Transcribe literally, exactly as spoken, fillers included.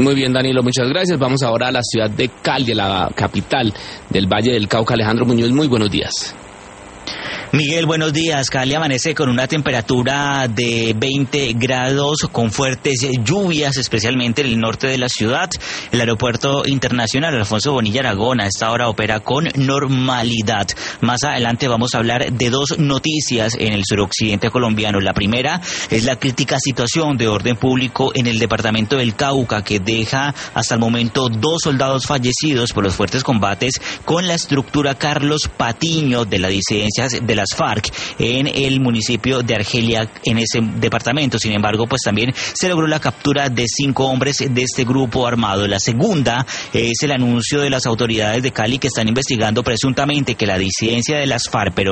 Muy bien, Danilo, muchas gracias. Vamos ahora a la ciudad de Cali, la capital del Valle del Cauca. Alejandro Muñoz, muy buenos días. Miguel, buenos días. Cali amanece con una temperatura de veinte grados, con fuertes lluvias, especialmente en el norte de la ciudad. El aeropuerto internacional Alfonso Bonilla Aragón a esta hora opera con normalidad. Más adelante vamos a hablar de dos noticias en el suroccidente colombiano. La primera es la crítica situación de orden público en el departamento del Cauca, que deja hasta el momento dos soldados fallecidos por los fuertes combates con la estructura Carlos Patiño de las disidencias de la las FARC en el municipio de Argelia, en ese departamento. Sin embargo, pues también se logró la captura de cinco hombres de este grupo armado. La segunda es el anuncio de las autoridades de Cali que están investigando presuntamente que la disidencia de las FARC, pero